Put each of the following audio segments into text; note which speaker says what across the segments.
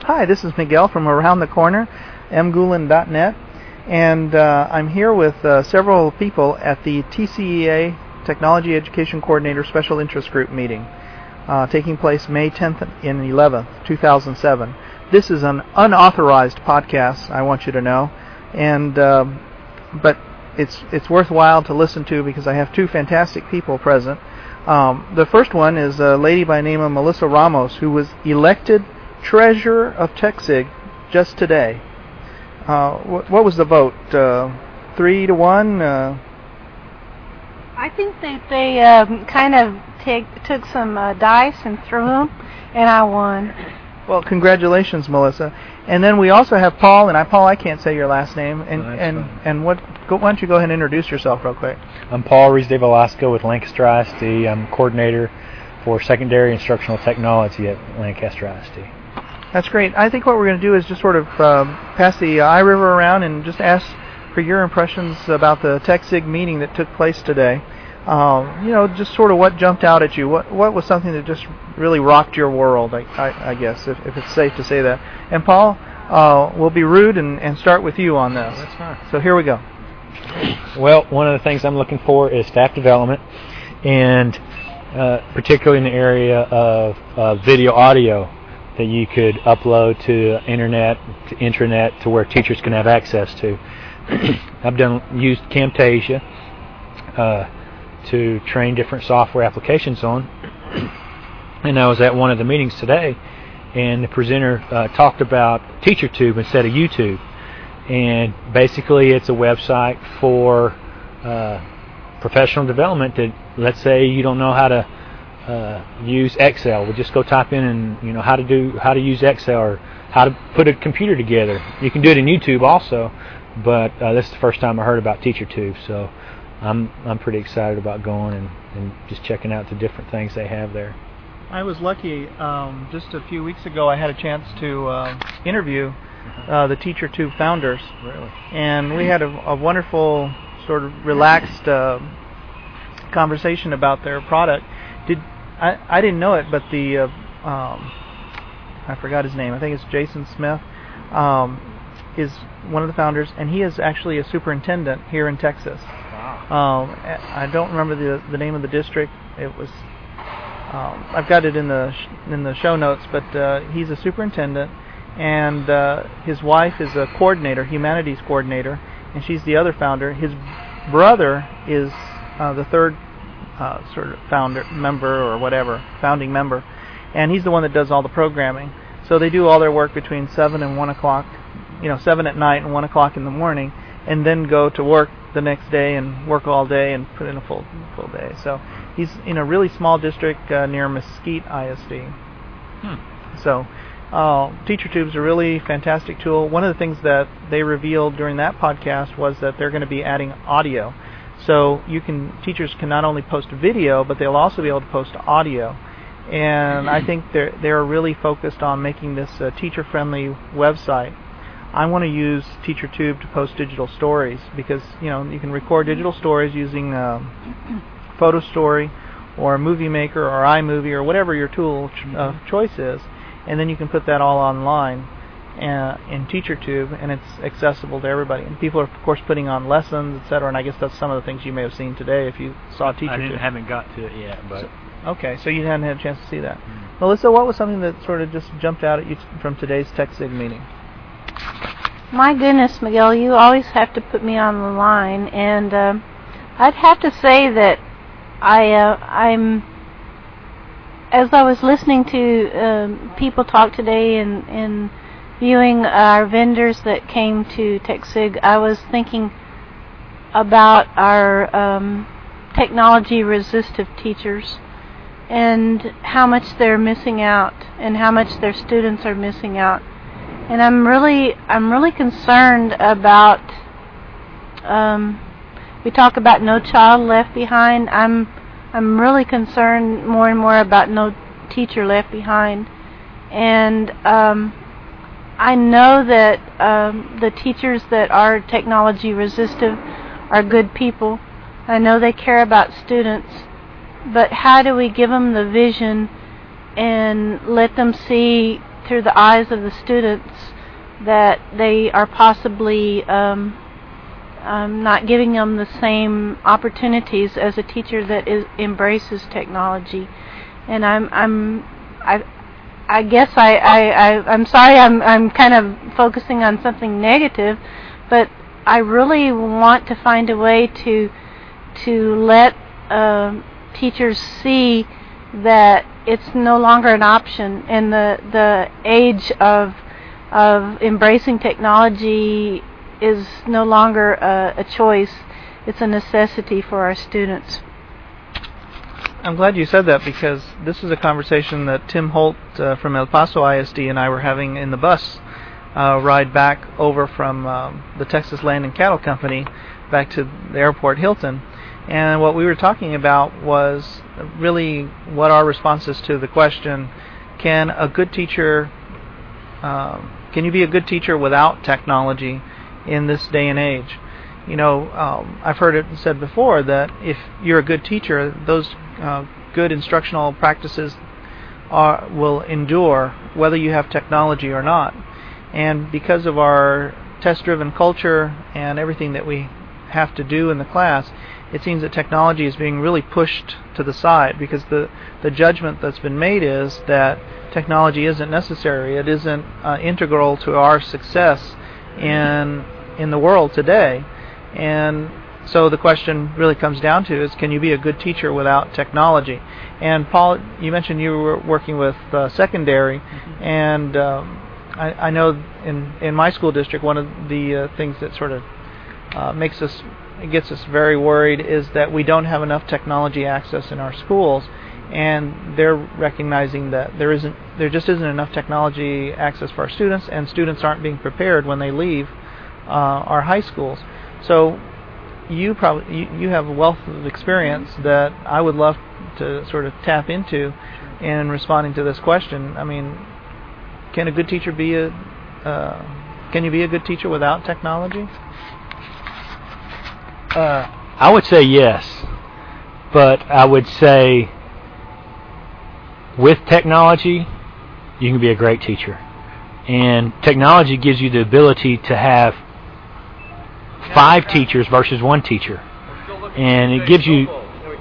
Speaker 1: Hi, this is Miguel from Around the Corner, mgulen.net, and I'm here with several people at the TCEA Technology Education Coordinator Special Interest Group meeting, taking place May 10th and 11th, 2007. This is an unauthorized podcast, I want you to know, and but it's worthwhile to listen to because I have two fantastic people present. The first one is a lady by the name of Melissa Ramos, who was elected Treasurer of TechSig just today. What was the vote? 3-1?
Speaker 2: I think that they kind of took some dice and threw them, and I won.
Speaker 1: Well, congratulations, Melissa. And then we also have Paul, and Paul, I can't say your last name. And why don't you go ahead and introduce yourself real quick?
Speaker 3: I'm Paul Ruiz de Velasco with Lancaster ISD. I'm coordinator for secondary instructional technology at Lancaster ISD.
Speaker 1: That's great. I think what we're going to do is just sort of pass the iRiver around and just ask for your impressions about the TechSig meeting that took place today. Just sort of what jumped out at you. What was something that just really rocked your world, I guess, if it's safe to say that. And Paul, we'll be rude and start with you on this.
Speaker 3: That's fine.
Speaker 1: So here we go.
Speaker 3: Well, one of the things I'm looking for is staff development, and particularly in the area of video audio that you could upload to internet, to intranet, to where teachers can have access to. I've used Camtasia to train different software applications on, and I was at one of the meetings today, and the presenter talked about TeacherTube instead of YouTube, and basically it's a website for professional development that, let's say you don't know how to use Excel. We'll just go type in and how to use Excel or how to put a computer together. You can do it in YouTube also, but this is the first time I heard about TeacherTube, so I'm pretty excited about going and just checking out the different things they have there.
Speaker 1: I was lucky. Just a few weeks ago, I had a chance to interview the TeacherTube founders.
Speaker 3: Really?
Speaker 1: And we had a wonderful, sort of relaxed conversation about their product. I didn't know it, but the I forgot his name. I think it's Jason Smith. Is one of the founders, and he is actually a superintendent here in Texas.
Speaker 3: Wow.
Speaker 1: I don't remember the name of the district. It was I've got it in the show notes, but he's a superintendent, and his wife is a coordinator, humanities coordinator, and she's the other founder. His brother is the third sort of founding member, and he's the one that does all the programming. So they do all their work between 7 and 1 o'clock, 7 at night and 1 o'clock in the morning, and then go to work the next day and work all day and put in a full day. So he's in a really small district near Mesquite ISD. So TeacherTube's a really fantastic tool. One of the things that they revealed during that podcast was that they're going to be adding audio. So teachers can not only post video, but they'll also be able to post audio. And I think they're really focused on making this a teacher-friendly website. I want to use TeacherTube to post digital stories because you can record digital stories using PhotoStory or Movie Maker or iMovie or whatever your tool of choice is, and then you can put that all online in TeacherTube, and it's accessible to everybody. And people are, of course, putting on lessons, etc. And I guess that's some of the things you may have seen today if you saw TeacherTube.
Speaker 3: I haven't got to it yet, but
Speaker 1: okay, so you hadn't had a chance to see that. Melissa, what was something that sort of just jumped out at you from today's TechSig meeting?
Speaker 2: My goodness, Miguel, you always have to put me on the line, and I'd have to say that I'm as I was listening to people talk today and viewing our vendors that came to TechSig, I was thinking about our technology-resistive teachers and how much they're missing out and how much their students are missing out. And I'm really concerned about. We talk about No Child Left Behind. I'm really concerned more and more about No Teacher Left Behind. And I know that the teachers that are technology resistive are good people. I know they care about students, but how do we give them the vision and let them see through the eyes of the students that they are possibly not giving them the same opportunities as a teacher that embraces technology. And I'm sorry I'm kind of focusing on something negative, but I really want to find a way to let teachers see that it's no longer an option, and the age of embracing technology is no longer a choice. It's a necessity for our students.
Speaker 1: I'm glad you said that, because this is a conversation that Tim Holt from El Paso ISD and I were having in the bus ride back over from the Texas Land and Cattle Company back to the airport Hilton. And what we were talking about was really what our response is to the question, can you be a good teacher without technology in this day and age? You know, I've heard it said before that if you're a good teacher, those good instructional practices will endure whether you have technology or not. And because of our test-driven culture and everything that we have to do in the class, it seems that technology is being really pushed to the side, because the judgment that's been made is that technology isn't necessary. It isn't integral to our success in the world today. And so the question really comes down to is, can you be a good teacher without technology? And Paul, you mentioned you were working with secondary, and I know in my school district, one of the things that sort of gets us very worried is that we don't have enough technology access in our schools, and they're recognizing that there just isn't enough technology access for our students, and students aren't being prepared when they leave our high schools. So you have a wealth of experience that I would love to sort of tap into in responding to this question. I mean, can a good teacher can you be a good teacher without technology?
Speaker 3: I would say yes, but I would say with technology, you can be a great teacher. And technology gives you the ability to have 5 teachers versus 1 teacher. And it gives you...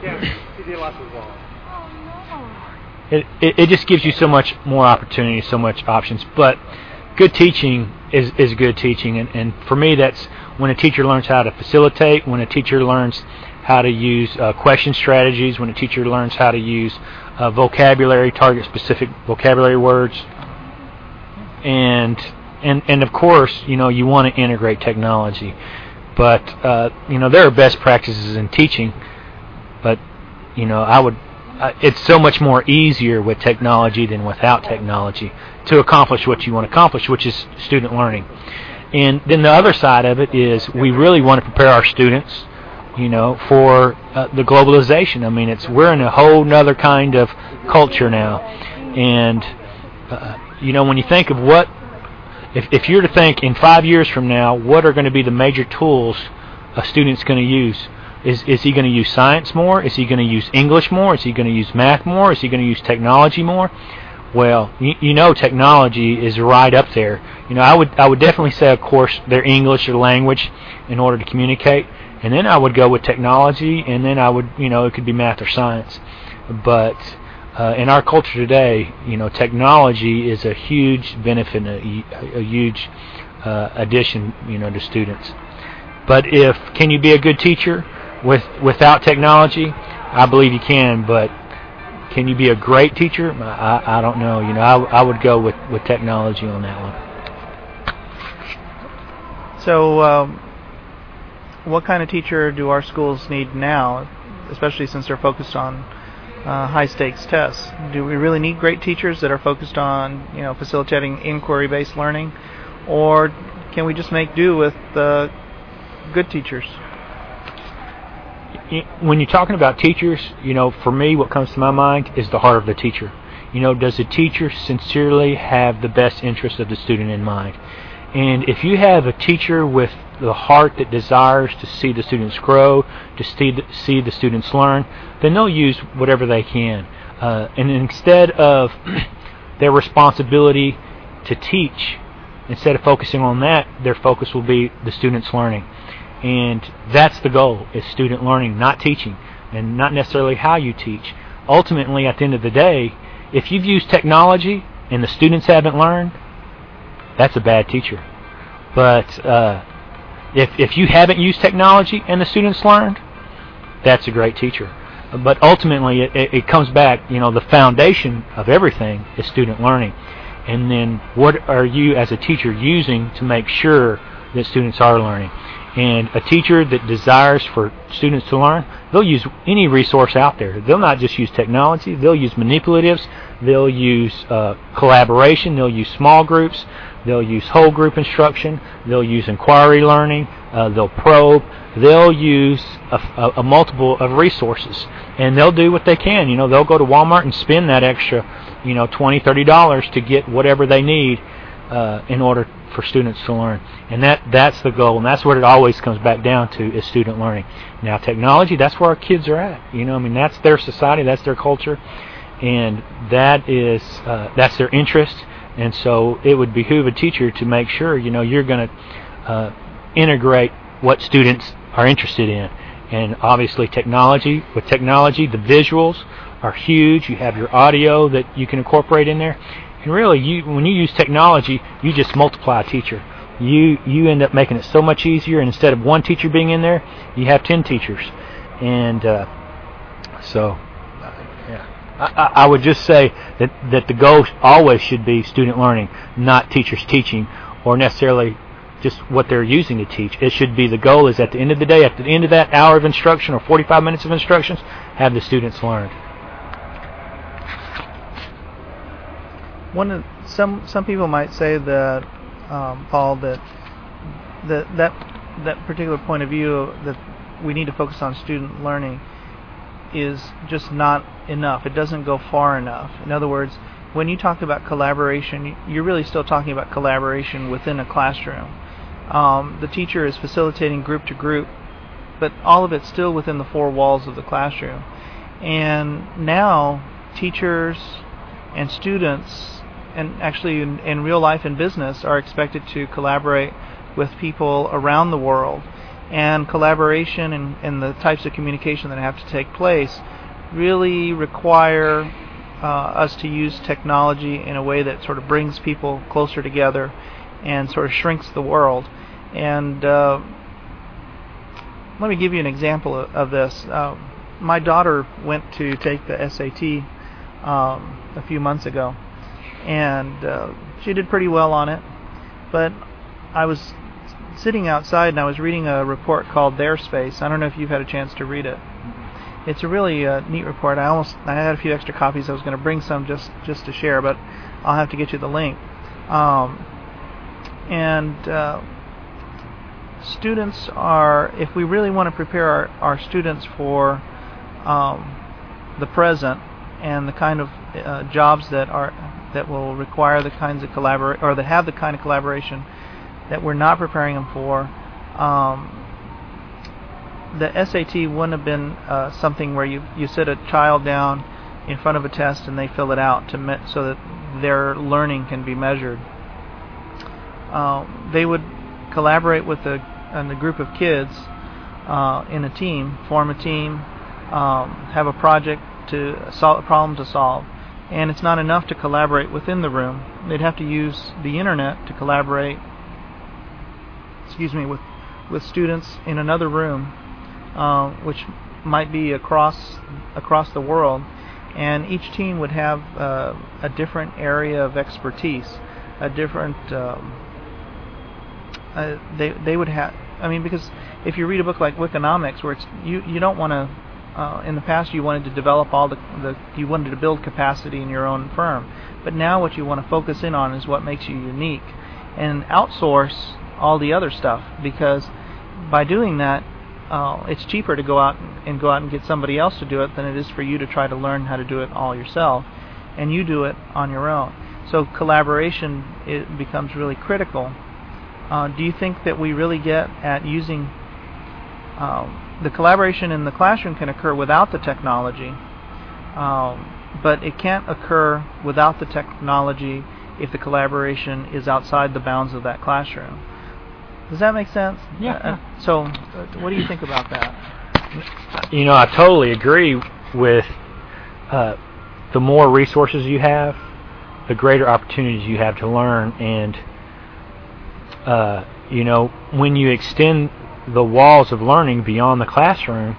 Speaker 3: It just gives you so much more opportunity, so much options. But good teaching is good teaching. And for me, that's when a teacher learns how to facilitate, when a teacher learns how to use question strategies, when a teacher learns how to use vocabulary, target-specific vocabulary words. And of course, you want to integrate technology. But, there are best practices in teaching. But, it's so much more easier with technology than without technology to accomplish what you want to accomplish, which is student learning. And then the other side of it is we really want to prepare our students, for the globalization. I mean, we're in a whole nother kind of culture now. And, when you think of if you're to think in 5 years from now, what are going to be the major tools a student's going to use? Is he going to use science more? Is he going to use English more? Is he going to use math more? Is he going to use technology more? Well, technology is right up there. I would definitely say, of course, their English or language in order to communicate, and then I would go with technology, and then I would, it could be math or science. But in our culture today, technology is a huge benefit, a huge addition, to students. But can you be a good teacher without technology? I believe you can, but can you be a great teacher? I don't know. I would go with technology on that one.
Speaker 1: So, what kind of teacher do our schools need now, especially since they're focused on high-stakes tests? Do we really need great teachers that are focused on, facilitating inquiry-based learning, or can we just make do with good teachers?
Speaker 3: When you're talking about teachers, for me, what comes to my mind is the heart of the teacher. Does the teacher sincerely have the best interest of the student in mind? And if you have a teacher with the heart that desires to see the students grow, to see the students learn, then they'll use whatever they can. And instead of their responsibility to teach, instead of focusing on that, their focus will be the student's learning. And that's the goal, is student learning, not teaching, and not necessarily how you teach. Ultimately, at the end of the day, if you've used technology and the students haven't learned, that's a bad teacher. But if you haven't used technology and the students learned, that's a great teacher. But ultimately, it comes back, the foundation of everything is student learning. And then what are you as a teacher using to make sure that students are learning? And a teacher that desires for students to learn, they'll use any resource out there. They'll not just use technology. They'll use manipulatives. They'll use collaboration. They'll use small groups. They'll use whole group instruction. They'll use inquiry learning. They'll probe. They'll use a multiple of resources. And they'll do what they can. They'll go to Walmart and spend that extra, $20, $30 to get whatever they need in order for students to learn. And that's the goal, and that's what it always comes back down to, is student learning. Now, technology, that's where our kids are at. That's their society, that's their culture, and that's their interest. And so it would behoove a teacher to make sure, you're going to integrate what students are interested in. And obviously with technology, the visuals are huge. You have your audio that you can incorporate in there. And really, when you use technology, you just multiply a teacher. You end up making it so much easier, and instead of one teacher being in there, you have 10 teachers. And I would just say that the goal always should be student learning, not teachers teaching, or necessarily just what they're using to teach. It should be, the goal is, at the end of the day, at the end of that hour of instruction or 45 minutes of instructions, have the students learn.
Speaker 1: Some people might say that, Paul, that particular point of view, that we need to focus on student learning, is just not enough. It doesn't go far enough. In other words, when you talk about collaboration, you're really still talking about collaboration within a classroom. The teacher is facilitating group to group, but all of it's still within the four walls of the classroom. And now teachers and students, and actually in real life and business, are expected to collaborate with people around the world. And collaboration and the types of communication that have to take place really require us to use technology in a way that sort of brings people closer together and sort of shrinks the world. And let me give you an example of this. My daughter went to take the SAT a few months ago, and she did pretty well on it. But I was sitting outside and I was reading a report called Their Space. I don't know if you've had a chance to read it. It's a really neat report. I had a few extra copies. I was going to bring some just to share, but I'll have to get you the link. Students are, if we really want to prepare our students for the present and the kind of jobs that will require the kinds of or that have the kind of collaboration that we're not preparing them for, the SAT wouldn't have been something where you sit a child down in front of a test and they fill it out so that their learning can be measured. They would collaborate with a group of kids in a team, form a team, have a project to solve a problem to solve. And it's not enough to collaborate within the room. They'd have to use the internet to collaborate, with students in another room, which might be across the world. And each team would have a different area of expertise, a different. They would have. Because if you read a book like Wikinomics, where you don't want to. In the past, you wanted to develop you wanted to build capacity in your own firm, but now what you want to focus in on is what makes you unique, and outsource all the other stuff, because by doing that, it's cheaper to go out and get somebody else to do it than it is for you to try to learn how to do it all yourself, and you do it on your own. So collaboration, it becomes really critical. Do you think that we really get at using the collaboration in the classroom can occur without the technology, but it can't occur without the technology if the collaboration is outside the bounds of that classroom. Does that make sense?
Speaker 3: Yeah.
Speaker 1: So, what do you think about that?
Speaker 3: I totally agree with the more resources you have, the greater opportunities you have to learn. And, when you extend the walls of learning beyond the classroom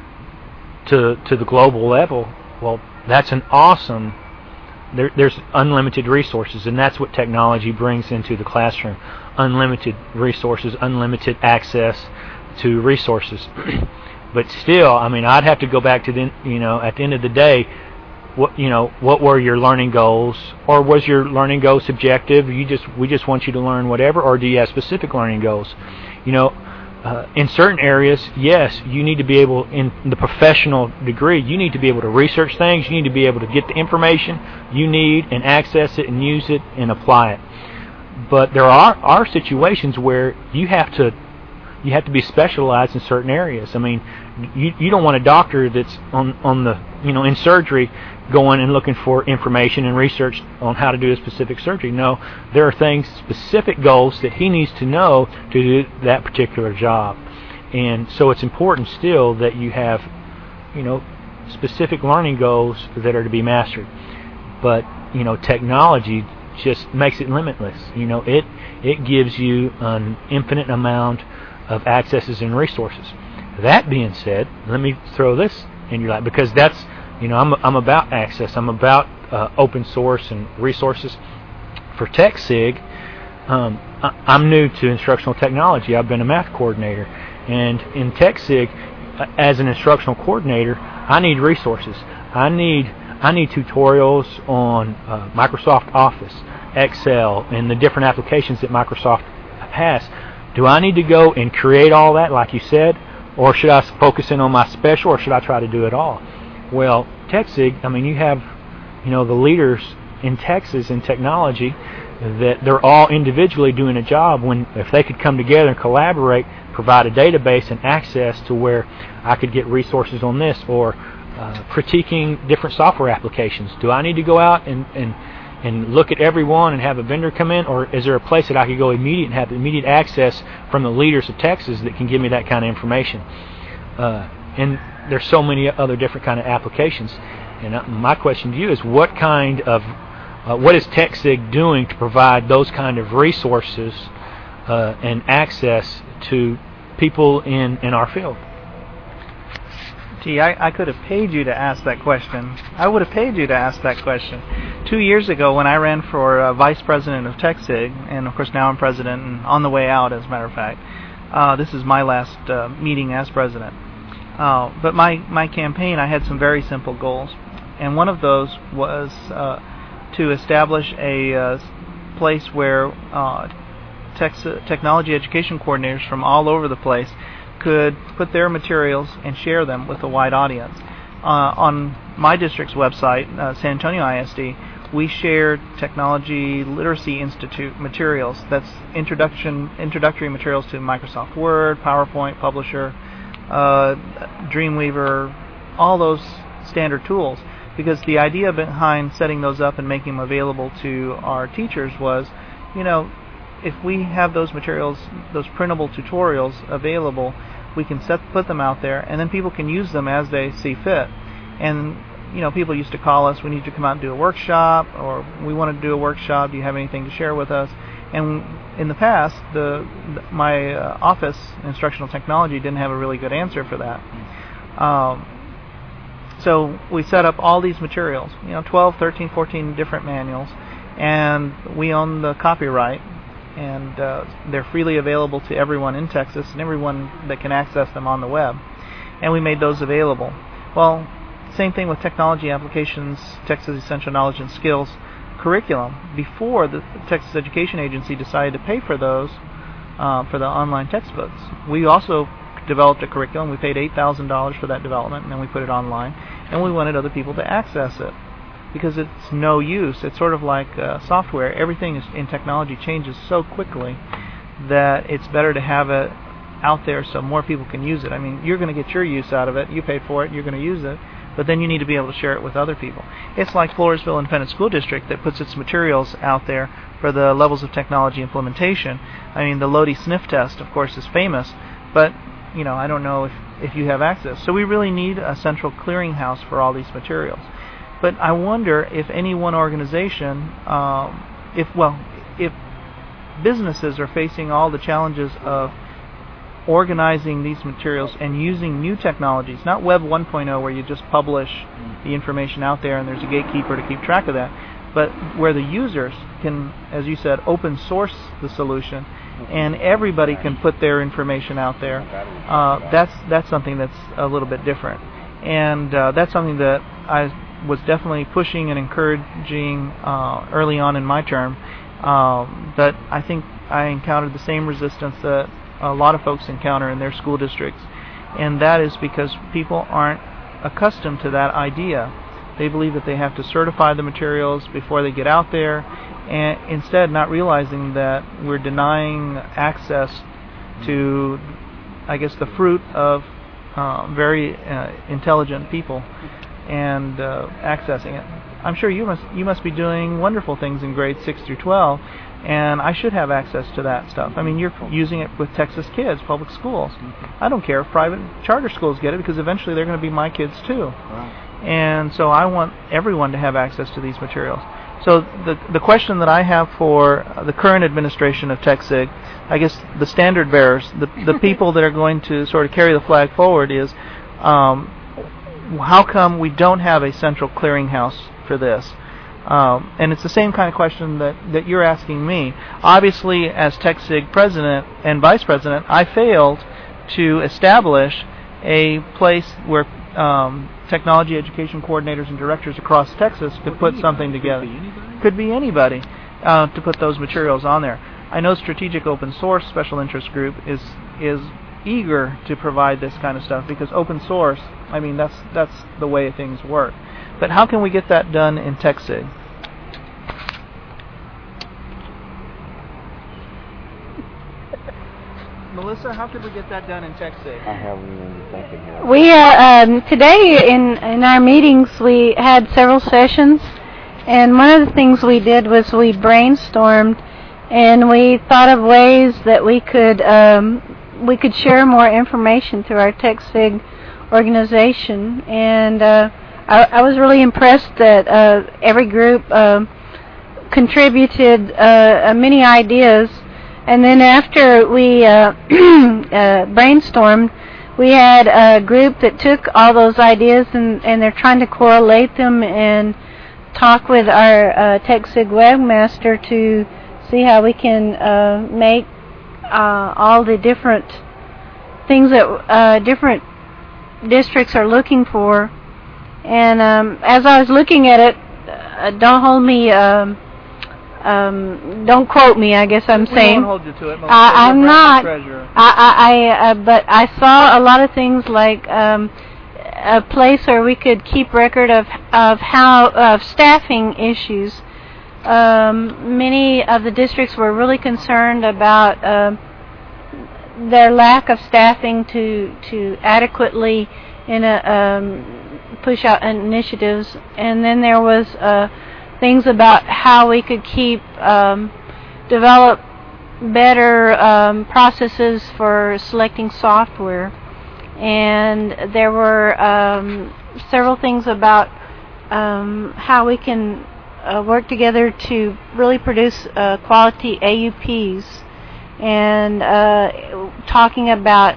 Speaker 3: to the global level, well, that's an awesome... There's unlimited resources, and that's what technology brings into the classroom. Unlimited resources, unlimited access to resources. But still, I'd have to go back to at the end of the day, what were your learning goals, or was your learning goal subjective? We just want you to learn whatever, or do you have specific learning goals? In certain areas, yes, you need to be able, in the professional degree, you need to be able to research things, you need to be able to get the information you need and access it and use it and apply it. But there are situations where you have to be specialized in certain areas. You don't want a doctor that's on the in surgery going and looking for information and research on how to do a specific surgery. No, there are specific goals that he needs to know to do that particular job. And so it's important still that you have specific learning goals that are to be mastered. But technology just makes it limitless. It gives you an infinite amount of accesses and resources. That being said, let me throw this in your lap, because that's I'm about access. I'm about open source and resources. For TechSig, I'm new to instructional technology. I've been a math coordinator, and in TechSig, as an instructional coordinator, I need resources. I need tutorials on Microsoft Office, Excel, and the different applications that Microsoft has. Do I need to go and create all that, like you said, or should I focus in on my special, or should I try to do it all? Well, TechSig, you have, the leaders in Texas in technology, that they're all individually doing a job. If they could come together and collaborate, provide a database and access to where I could get resources on this, or critiquing different software applications. Do I need to go out and look at every one and have a vendor come in, or is there a place that I could go immediate and have immediate access from the leaders of Texas that can give me that kind of information? And there's so many other different kind of applications. And my question to you is, what is TechSig doing to provide those kind of resources and access to people in our field?
Speaker 1: Gee, I could have paid you to ask that question. I would have paid you to ask that question. 2 years ago, when I ran for vice president of TechSig, and of course now I'm president and on the way out, as a matter of fact. This is my last meeting as president. But my campaign, I had some very simple goals, and one of those was to establish a place where technology education coordinators from all over the place could put their materials and share them with a wide audience. On my district's website, San Antonio ISD, we shared Technology Literacy Institute materials. That's introductory materials to Microsoft Word, PowerPoint, Publisher, Dreamweaver, all those standard tools. Because the idea behind setting those up and making them available to our teachers was, if we have those materials, those printable tutorials available, we can put them out there, and then people can use them as they see fit. And people used to call us, we need to come out and do a workshop, or we want to do a workshop, do you have anything to share with us? And in the past, my office, Instructional Technology, didn't have a really good answer for that. So we set up all these materials, 12, 13, 14 different manuals, and we own the copyright, and they're freely available to everyone in Texas and everyone that can access them on the web. And we made those available. Well, same thing with Technology Applications, Texas Essential Knowledge and Skills curriculum. Before the Texas Education Agency decided to pay for those, for the online textbooks, we also developed a curriculum. We paid $8,000 for that development, and then we put it online, and we wanted other people to access it because it's no use. It's sort of like software. Everything in technology changes so quickly that it's better to have it out there so more people can use it. You're going to get your use out of it. You paid for it. You're going to use it. but then you need to be able to share it with other people. It's like Floresville Independent School District that puts its materials out there for the levels of technology implementation. I mean, the Lodi sniff test, of course, is famous, but I don't know if you have access. So we really need a central clearinghouse for all these materials. But I wonder if any one organization, if businesses are facing all the challenges of organizing these materials and using new technologies, not Web 1.0 where you just publish the information out there and there's a gatekeeper to keep track of that, but where the users can, as you said, open source the solution and everybody can put their information out there. That's something that's a little bit different, and that's something that I was definitely pushing and encouraging early on in my term. But I think I encountered the same resistance that a lot of folks encounter in their school districts, and that is because people aren't accustomed to that idea. They believe that they have to certify the materials before they get out there, and instead not realizing that we're denying access to, I guess, the fruit of very intelligent people and accessing it. I'm sure you must be doing wonderful things in grades 6 through 12, and I should have access to that stuff. I mean, you're using it with Texas Kids, public schools. I don't care if private charter schools get it, because eventually they're going to be my kids too. Right. And so I want everyone to have access to these materials. So the question that I have for the current administration of TechSig, I guess the standard bearers, the people that are going to sort of carry the flag forward, is how come we don't have a central clearinghouse for this? And it's the same kind of question that you're asking me. Obviously, as TechSig president and vice president, I failed to establish a place where technology education coordinators and directors across Texas could put something together. Could be anybody to put those materials on there. I know Strategic Open Source Special Interest Group is eager to provide this kind of stuff, because open source, I mean, that's the way things work. But how can we get that done in TechSig? Melissa, how could we get that done in TechSig?
Speaker 4: I haven't even thinking here.
Speaker 2: We today in our meetings we had several sessions, and one of the things we did was we brainstormed, and we thought of ways that we could share more information through our TechSig organization, and I was really impressed that every group contributed many ideas, and then after we brainstormed, we had a group that took all those ideas and they're trying to correlate them and talk with our TechSig webmaster to see how we can make all the different things that different districts are looking for. And as I was looking at it, don't hold me, don't quote me, I guess I'm saying.
Speaker 1: We won't hold you to it, Melissa.
Speaker 2: I'm not. But I saw a lot of things like a place where we could keep record of staffing issues. Many of the districts were really concerned about their lack of staffing to adequately push out initiatives, and then there was things about how we could develop better processes for selecting software, and there were several things about how we can work together to really produce quality AUPs, and talking about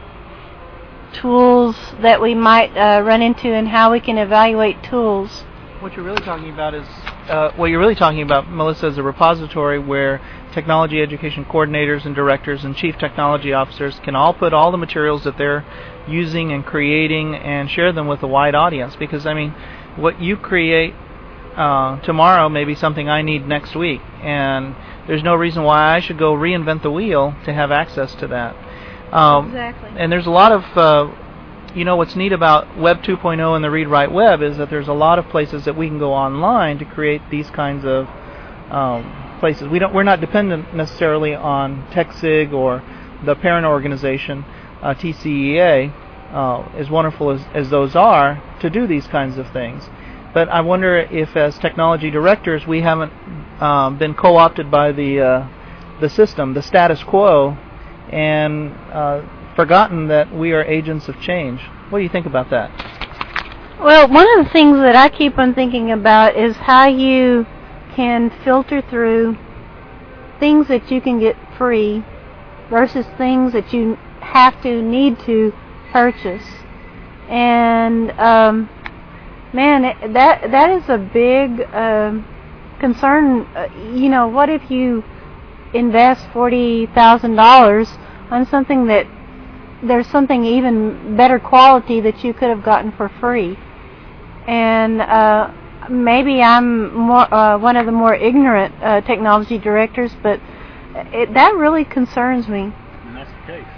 Speaker 2: tools that we might run into and how we can evaluate tools.
Speaker 1: What you're really talking about is Melissa, is a repository where technology education coordinators and directors and chief technology officers can all put all the materials that they're using and creating and share them with a wide audience. Because, I mean, what you create tomorrow may be something I need next week, and there's no reason why I should go reinvent the wheel to have access to that.
Speaker 2: Exactly.
Speaker 1: And there's a lot of, what's neat about Web 2.0 and the Read Write Web is that there's a lot of places that we can go online to create these kinds of places. We're not dependent necessarily on TechSig or the parent organization, TCEA, as wonderful as those are, to do these kinds of things. But I wonder if, as technology directors, we haven't been co-opted by the system, the status quo, and forgotten that we are agents of change. What do you think about that?
Speaker 2: Well, one of the things that I keep on thinking about is how you can filter through things that you can get free versus things that you need to purchase. And man, that is a big concern. What if you invest $40,000 on something that there's something even better quality that you could have gotten for free? And maybe I'm one of the more ignorant technology directors, but that really concerns me.
Speaker 3: And that's the case.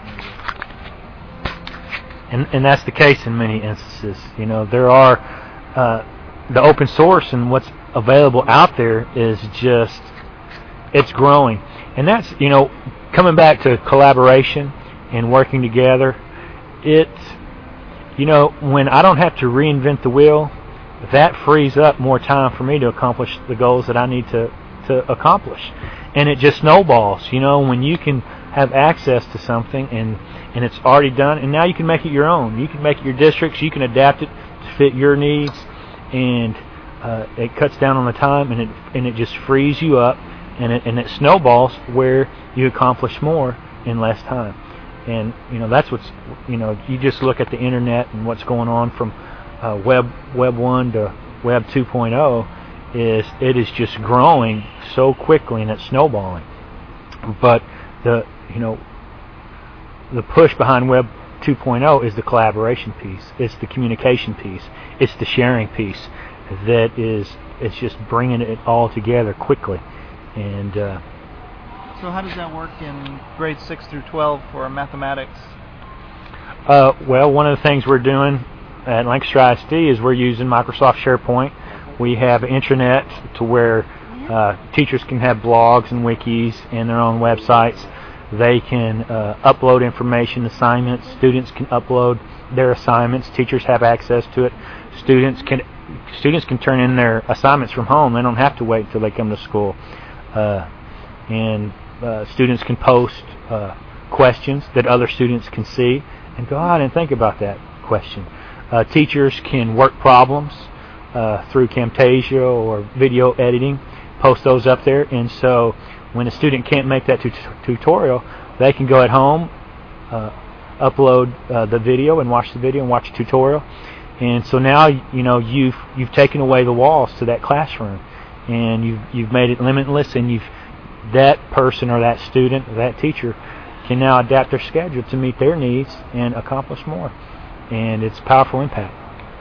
Speaker 3: And that's the case in many instances. There are the open source, and what's available out there is just, it's growing. And that's, coming back to collaboration and working together, when I don't have to reinvent the wheel, that frees up more time for me to accomplish the goals that I need to accomplish. And it just snowballs, when you can have access to something and it's already done, and now you can make it your own. You can make it your district's, you can adapt it to fit your needs, and it cuts down on the time, and it just frees you up, and it snowballs where you accomplish more in less time. And that's what's, you just look at the internet and what's going on from Web 1 to Web 2.0, it is just growing so quickly, and it's snowballing. But the push behind Web 2.0 is the collaboration piece, it's the communication piece, it's the sharing piece it's just bringing it all together quickly. And
Speaker 1: so how does that work in grades 6 through 12 for mathematics?
Speaker 3: Well, one of the things we're doing at Lancaster ISD is we're using Microsoft SharePoint. We have an intranet to where teachers can have blogs and wikis and their own websites. They can upload information, assignments. Students can upload their assignments. Teachers have access to it. Students can turn in their assignments from home. They don't have to wait until they come to school. And students can post questions that other students can see and go, I didn't think about that question. Teachers can work problems through Camtasia or video editing, post those up there, and so when a student can't make that tutorial, they can go at home, upload the video and watch the video and watch the tutorial. And so now you've taken away the walls to that classroom, and you've made it limitless, and that person or that student or that teacher can now adapt their schedule to meet their needs and accomplish more. And it's powerful impact.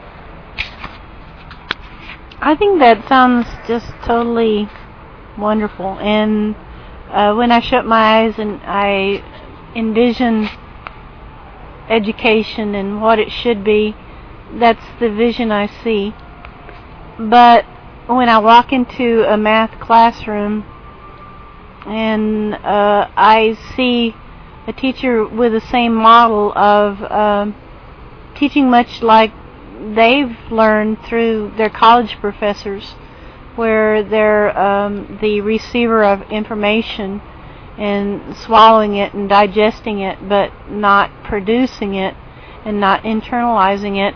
Speaker 2: I think that sounds just totally wonderful. And when I shut my eyes and I envision education and what it should be, that's the vision I see. But when I walk into a math classroom and I see a teacher with the same model of teaching much like they've learned through their college professors, where they're the receiver of information and swallowing it and digesting it, but not producing it and not internalizing it.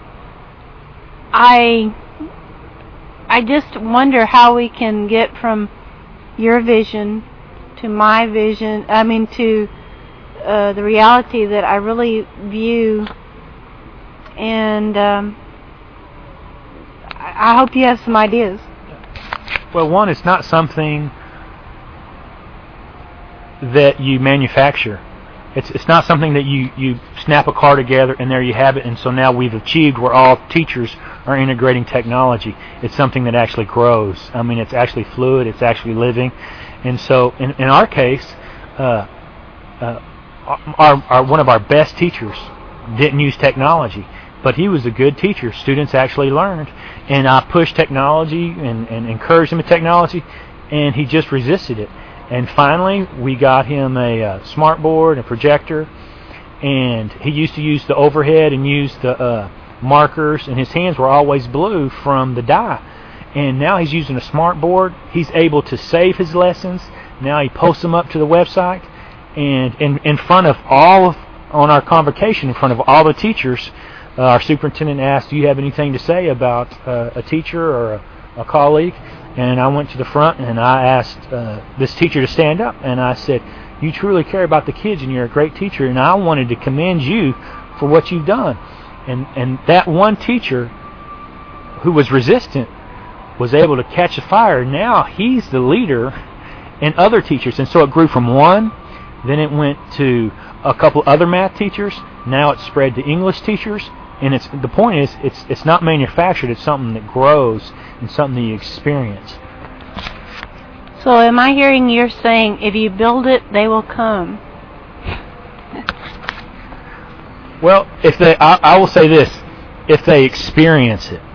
Speaker 2: I just wonder how we can get from your vision to my vision, to the reality that I really view. And I hope you have some ideas.
Speaker 3: Well, one, it's not something that you manufacture. It's not something that you snap a car together and there you have it, and so now we've achieved where all teachers are integrating technology. It's something that actually grows. It's actually fluid, it's actually living. And so in our case, one of our best teachers didn't use technology, but he was a good teacher. Students actually learned, and I pushed technology and encouraged him with technology, and he just resisted it. And finally, we got him a smart board, a projector, and he used to use the overhead and use the markers, and his hands were always blue from the dye. And now he's using a smart board. He's able to save his lessons. Now he posts them up to the website, and in front of on our convocation, in front of all the teachers, our superintendent asked, "Do you have anything to say about a teacher or a colleague?" And I went to the front and I asked this teacher to stand up, and I said, "You truly care about the kids, and you're a great teacher, and I wanted to commend you for what you've done." And that one teacher who was resistant was able to catch a fire. Now he's the leader in other teachers, and so it grew from one, then it went to a couple other math teachers. Now it's spread to English teachers, and the point is it's not manufactured. It's something that grows and something that you experience.
Speaker 2: So am I hearing you're saying if you build it, they will come?
Speaker 3: Well, I will say this: if they experience it,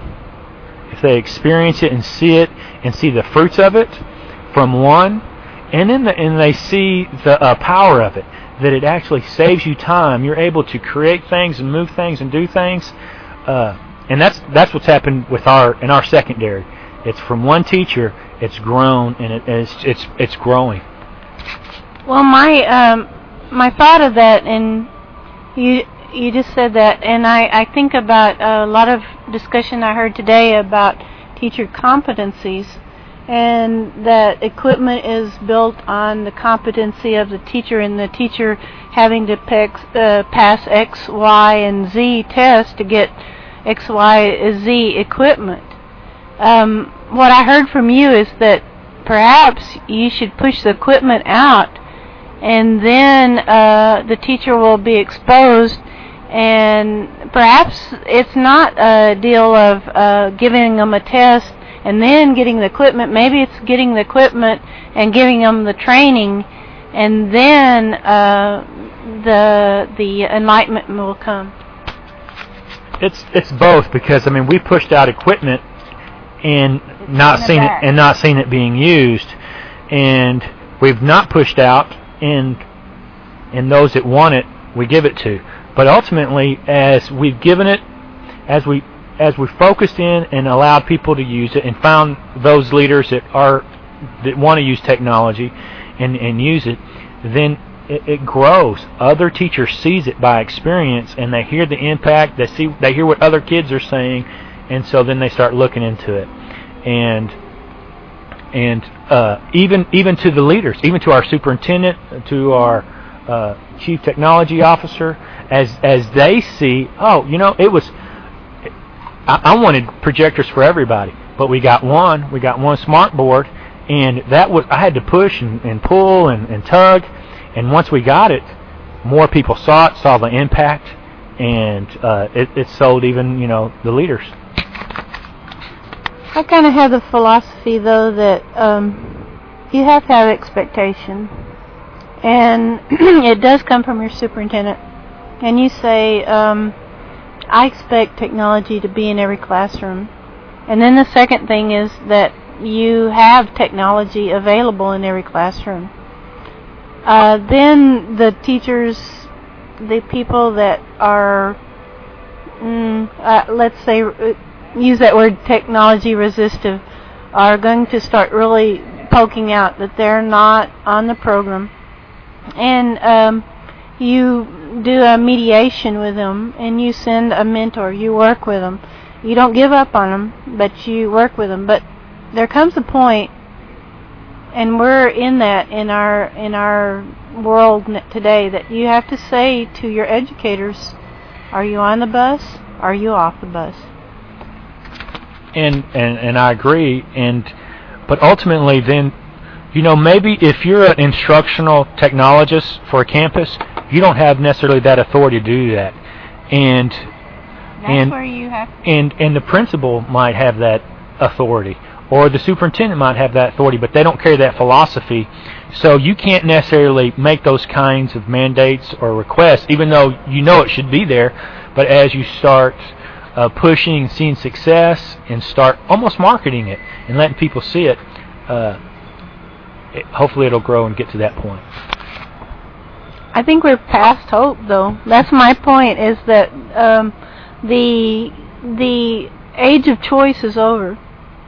Speaker 3: and see it, and see the fruits of it from one, and they see the power of it, that it actually saves you time. You're able to create things and move things and do things, and that's what's happened in our secondary. It's from one teacher. It's grown, and it's growing.
Speaker 2: Well, my thought of that, and you just said that, and I think about a lot of discussion I heard today about teacher competencies, and that equipment is built on the competency of the teacher, and the teacher having to pass X, Y, and Z tests to get X, Y, Z equipment. What I heard from you is that perhaps you should push the equipment out, and then the teacher will be exposed, and perhaps it's not a deal of giving them a test and then getting the equipment. Maybe it's getting the equipment and giving them the training, and then the enlightenment will come.
Speaker 3: It's both, because we pushed out equipment and not seen it being used, and we've not pushed out, and those that want it we give it to. But ultimately, as we've given it, as we focused in and allowed people to use it, and found those leaders that want to use technology and use it, then it grows. Other teachers sees it by experience, and they hear the impact. They hear what other kids are saying, and so then they start looking into it. And even to the leaders, even to our superintendent, to our chief technology officer, as they see, it was. I wanted projectors for everybody, but we got one smart board, and I had to push and pull and tug, and once we got it, more people saw the impact, and it sold even the leaders.
Speaker 2: I kind of have the philosophy, though, that you have to have expectation, and it does come from your superintendent. And you say, I expect technology to be in every classroom. And then the second thing is that you have technology available in every classroom. Then the teachers, the people that are, let's say, use that word technology resistive, are going to start really poking out that they're not on the program. And you do a mediation with them, and you send a mentor. You work with them. You don't give up on them, but you work with them. But there comes a point, and we're in that in our world today, that you have to say to your educators, are you on the bus? Are you off the bus?
Speaker 3: And I agree. But ultimately, then, maybe if you're an instructional technologist for a campus, you don't have necessarily that authority to do that. And
Speaker 2: where you have.
Speaker 3: And the principal might have that authority, or the superintendent might have that authority, but they don't carry that philosophy. So you can't necessarily make those kinds of mandates or requests, even though it should be there. But as you start pushing and seeing success, and start almost marketing it and letting people see it, hopefully it'll grow and get to that point.
Speaker 2: I think we're past hope, though. That's my point. Is that the age of choice is over,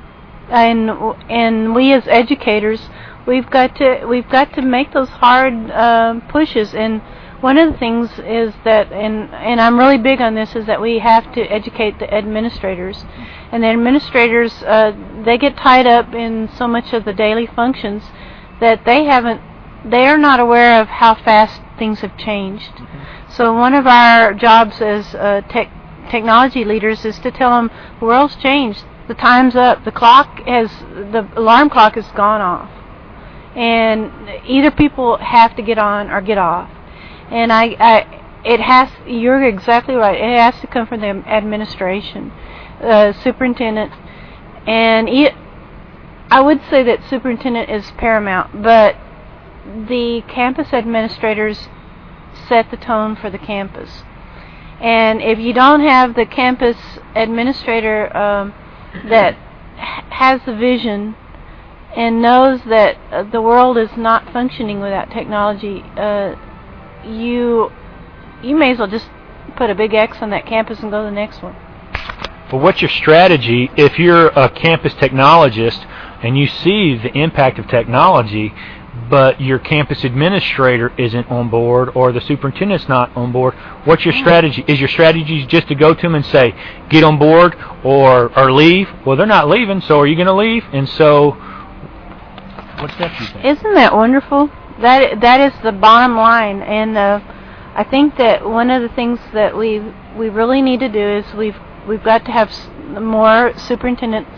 Speaker 2: and we as educators, we've got to make those hard pushes. And one of the things is that, and I'm really big on this, is that we have to educate the administrators. And the administrators, they get tied up in so much of the daily functions that they are not aware of how fast things have changed. Mm-hmm. So one of our jobs as technology leaders is to tell them the world's changed, the time's up, the alarm clock has gone off, and either people have to get on or get off. And you're exactly right. It has to come from the administration, superintendent, and I would say that superintendent is paramount, but the campus administrators set the tone for the campus. And if you don't have the campus administrator that has the vision and knows that the world is not functioning without technology, you may as well just put a big X on that campus and go to the next one.
Speaker 3: Well, what's your strategy if you're a campus technologist and you see the impact of technology, but your campus administrator isn't on board or the superintendent's not on board? What's your strategy? Is your strategy just to go to them and say, get on board or leave? Well, they're not leaving, so are you going to leave? And so, what steps do you take?
Speaker 2: Isn't that wonderful? That is the bottom line. And I think that one of the things that we really need to do is we've got to have more superintendents,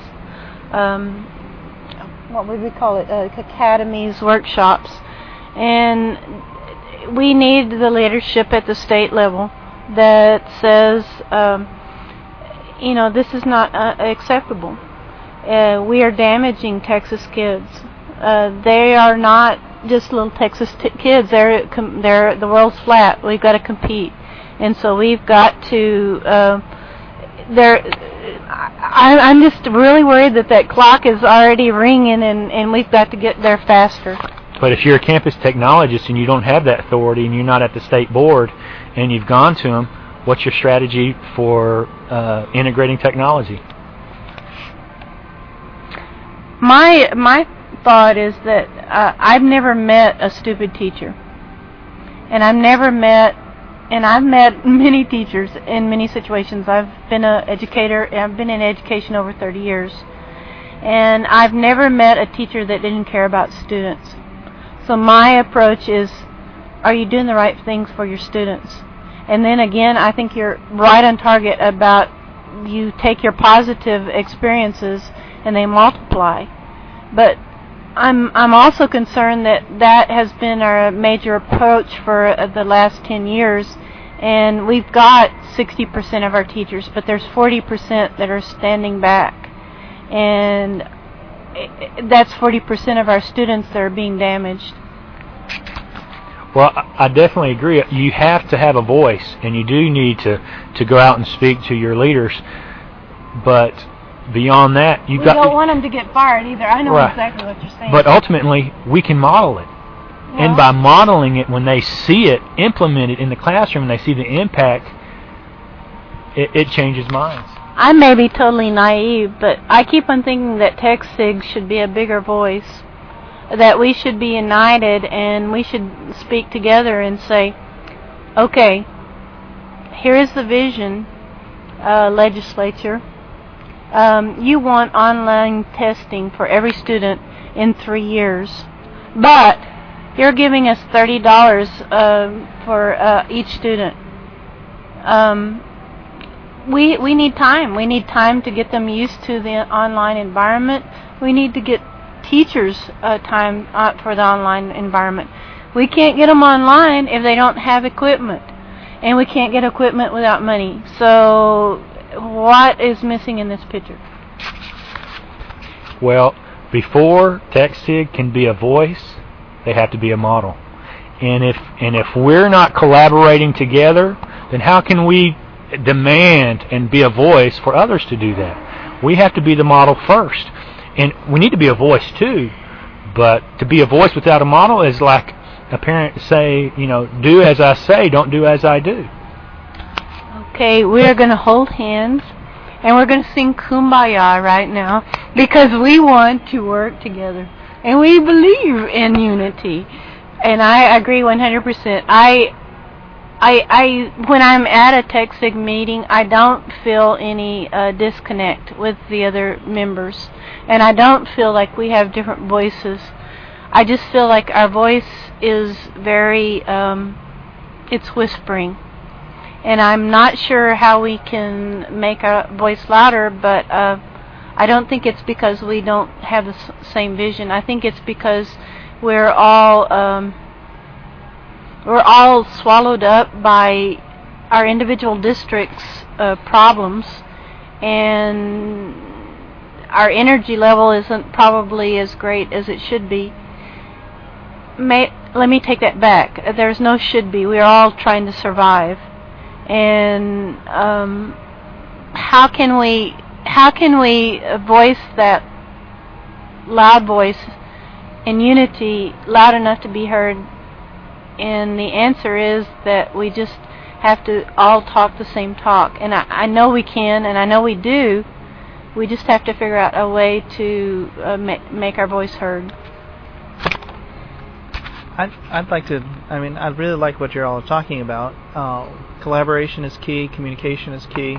Speaker 2: what would we call it, academies, workshops, and we need the leadership at the state level that says, this is not acceptable. We are damaging Texas kids. They are not just little Texas kids. They're the world's flat. We've got to compete, and so we've got to. I'm just really worried that clock is already ringing, and we've got to get there faster.
Speaker 3: But if you're a campus technologist and you don't have that authority and you're not at the state board and you've gone to them, what's your strategy for integrating technology?
Speaker 2: My thought is that I've never met a stupid teacher, and I've met many teachers in many situations. I've been an educator. I've been in education over 30 years, and I've never met a teacher that didn't care about students. So my approach is, are you doing the right things for your students? And then again, I think you're right on target about you take your positive experiences and they multiply. But I'm also concerned that has been our major approach for the last 10 years, and we've got 60% of our teachers, but there's 40% that are standing back, and that's 40% of our students that are being damaged.
Speaker 3: Well, I definitely agree. You have to have a voice, and you do need to go out and speak to your leaders, but beyond that, we
Speaker 2: don't want them to get fired either. I know exactly what you're saying.
Speaker 3: But ultimately, we can model it. Well, and by modeling it, when they see it implemented in the classroom and they see the impact, it changes minds.
Speaker 2: I may be totally naive, but I keep on thinking that TechSig should be a bigger voice, that we should be united and we should speak together and say, okay, here is the vision, legislature. You want online testing for every student in 3 years, but you're giving us $30 for each student. We need time. We need time to get them used to the online environment. We need to get teachers time for the online environment. We can't get them online if they don't have equipment, and we can't get equipment without money. So what is missing in this picture?
Speaker 3: Well, before TechSig can be a voice, they have to be a model. And if we're not collaborating together, then how can we demand and be a voice for others to do that? We have to be the model first. And we need to be a voice too, but to be a voice without a model is like a parent say, do as I say, don't do as I do.
Speaker 2: Okay, we're going to hold hands, and we're going to sing Kumbaya right now, because we want to work together, and we believe in unity. And I agree 100%. When I'm at a TechSig meeting, I don't feel any disconnect with the other members, and I don't feel like we have different voices. I just feel like our voice is very, it's whispering. And I'm not sure how we can make our voice louder, but I don't think it's because we don't have the same vision. I think it's because we're all swallowed up by our individual districts' problems, and our energy level isn't probably as great as it should be. Let me take that back. There's no should be. We are all trying to survive. And how can we voice that loud voice in unity loud enough to be heard? And the answer is that we just have to all talk the same talk. And I know we can, and I know we do. We just have to figure out a way to make our voice heard.
Speaker 1: I really like what you're all talking about. Collaboration is key, communication is key.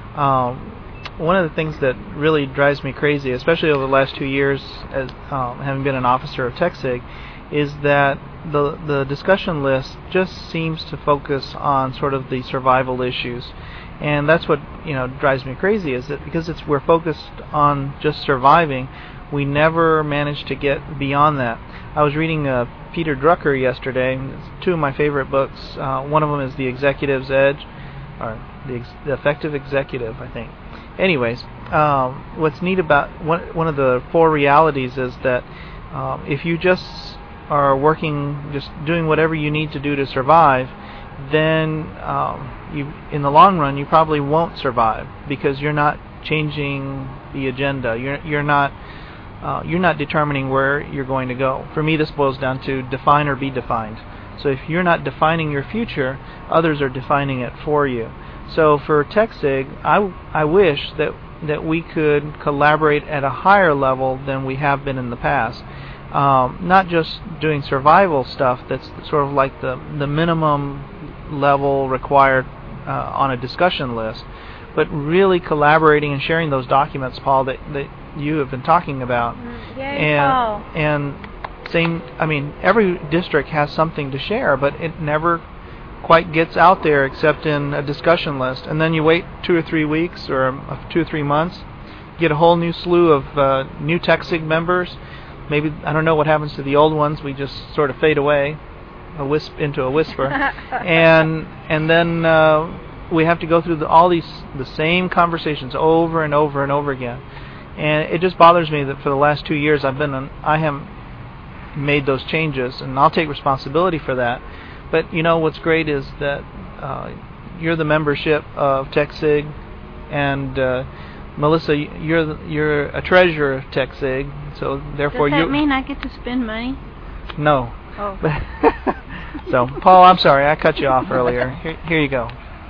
Speaker 1: One of the things that really drives me crazy, especially over the last 2 years as having been an officer of TechSig, is that the discussion list just seems to focus on sort of the survival issues. And that's what drives me crazy, is that because we're focused on just surviving, we never manage to get beyond that. I was reading Peter Drucker yesterday. It's two of my favorite books. One of them is The Executive's Edge, or the Effective Executive, I think. Anyways, what's neat about one of the 4 realities is that if you just are working, just doing whatever you need to do to survive, then in the long run you probably won't survive, because you're not changing the agenda. You're not determining where you're going to go. For me, this boils down to define or be defined. So if you're not defining your future, others are defining it for you. So for TechSig, I wish that we could collaborate at a higher level than we have been in the past. Not just doing survival stuff that's sort of like the minimum level required on a discussion list, but really collaborating and sharing those documents, Paul, that you have been talking about. And saying, every district has something to share, but it never quite gets out there except in a discussion list. And then you wait 2 or 3 weeks or 2 or 3 months, get a whole new slew of new TechSig members. Maybe, I don't know what happens to the old ones. We just sort of fade away, into a whisper. and then we have to go through the same conversations over and over and over again. And it just bothers me that for the last 2 years I haven't made those changes, and I'll take responsibility for that. But what's great is that you're the membership of TechSig, and Melissa, you're a treasurer of TechSig, so therefore
Speaker 2: Does that mean I get to spend money?
Speaker 1: No.
Speaker 2: Oh.
Speaker 1: So, Paul, I'm sorry, I cut you off earlier. Here you go.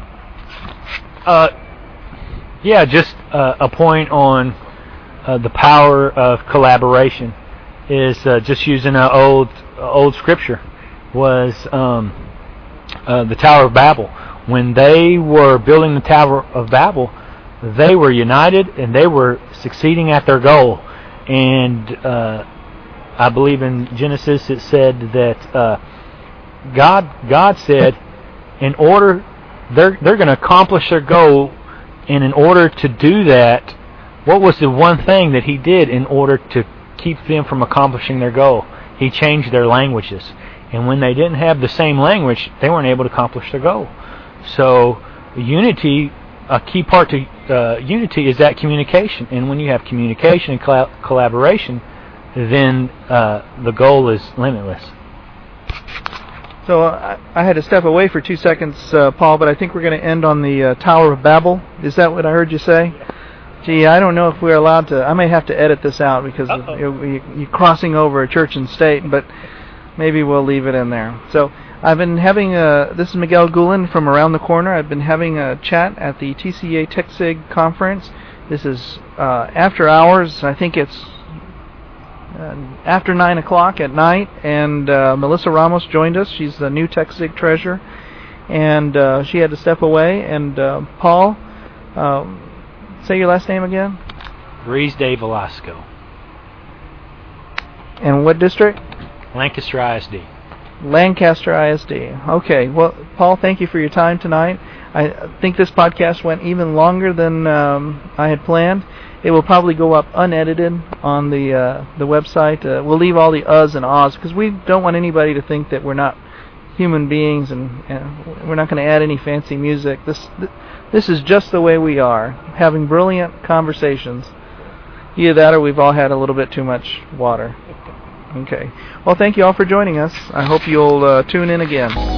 Speaker 3: Yeah, just a point on the power of collaboration is just using an old scripture was the Tower of Babel. When they were building the Tower of Babel, they were united and they were succeeding at their goal. And I believe in Genesis it said that God said, in order they're going to accomplish their goal, and in order to do that, what was the one thing that He did in order to keep them from accomplishing their goal? He changed their languages. And when they didn't have the same language, they weren't able to accomplish their goal. So unity, a key part to unity is that communication. And when you have communication and collaboration, then the goal is limitless.
Speaker 1: So I had to step away for 2 seconds, Paul, but I think we're going to end on the Tower of Babel. Is that what I heard you say? Gee, I don't know if we're allowed to. I may have to edit this out because of you crossing over church and state. But maybe we'll leave it in there. So I've been having this is Miguel Gulen from Around the Corner. I've been having a chat at the TCA TechSig conference. This is after hours. I think it's after 9 o'clock at night, and Melissa Ramos joined us. She's the new TechSig treasurer, and she had to step away. And Paul, say your last name again.
Speaker 3: Ruiz de Velasco.
Speaker 1: And what district?
Speaker 3: Lancaster ISD.
Speaker 1: Lancaster ISD. Okay. Well, Paul, thank you for your time tonight. I think this podcast went even longer than I had planned. It will probably go up unedited on the website. We'll leave all the uhs and ahs because we don't want anybody to think that we're not human beings, and we're not going to add any fancy music. This is just the way we are, having brilliant conversations. Either that or we've all had a little bit too much water. Okay. Well, thank you all for joining us. I hope you'll tune in again.